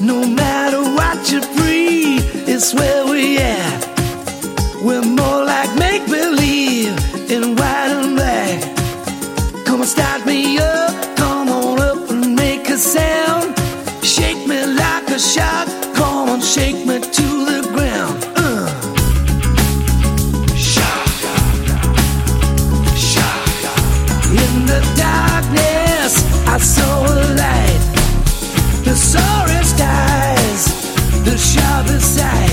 No matter what you breathe, it's where we at. We're more like make-believe in white and black. Come on, start me up, come on up and make a sound. Shake me like a shot, come on, shake me to the ground. In the darkness, I saw a light. The sorest eyes, the sharpest eyes.